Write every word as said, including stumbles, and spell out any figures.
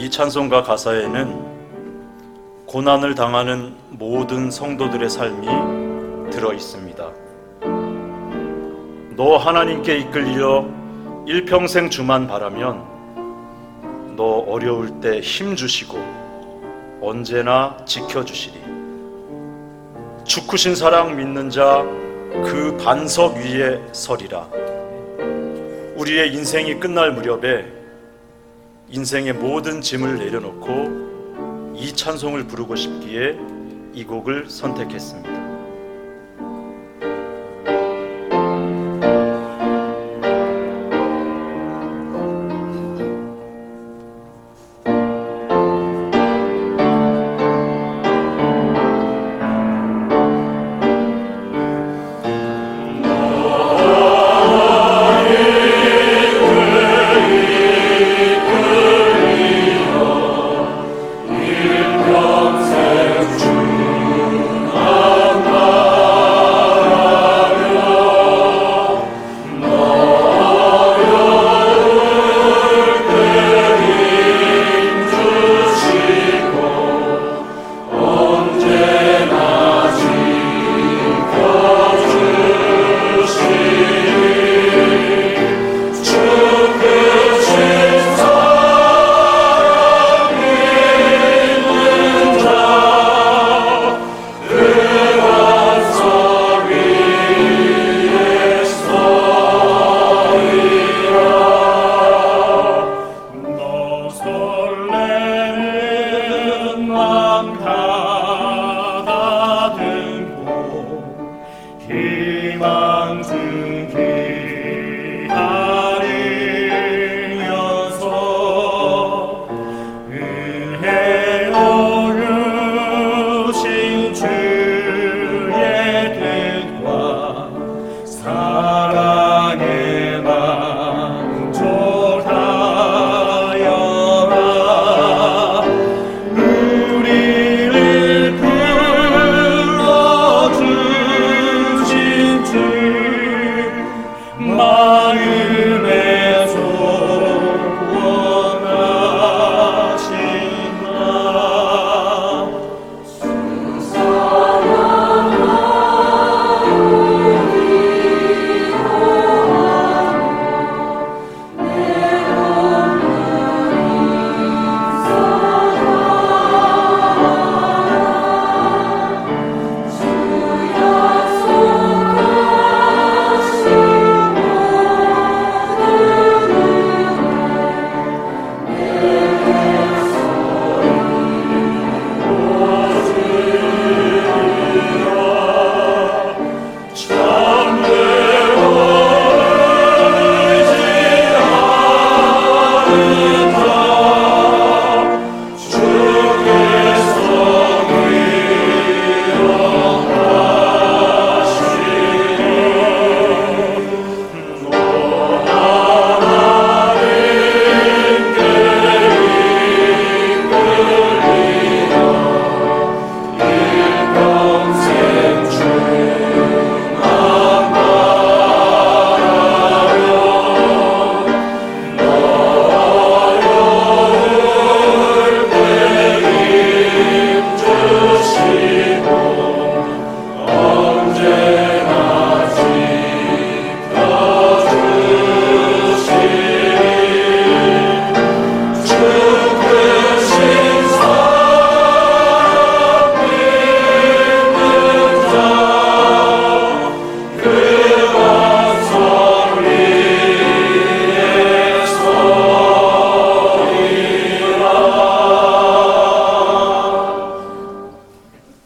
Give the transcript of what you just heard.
이 찬송가 가사에는 고난을 당하는 모든 성도들의 삶이 들어 있습니다. 너 하나님께 이끌려 일평생 주만 바라면 너 어려울 때 힘 주시고 언제나 지켜주시리. 죽 크신 사랑 믿는 자 그 반석 위에 서리라. 우리의 인생이 끝날 무렵에 인생의 모든 짐을 내려놓고 이 찬송을 부르고 싶기에 이 곡을 선택했습니다.